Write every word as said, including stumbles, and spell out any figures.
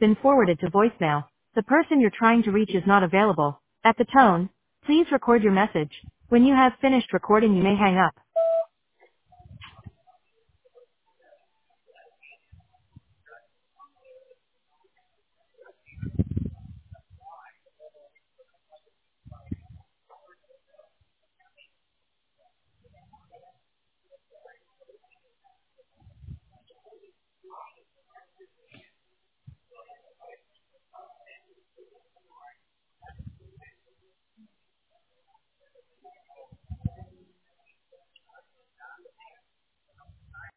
been forwarded to voicemail. The person you're trying to reach is not available. At the tone, please record your message. When you have finished recording, you may hang up.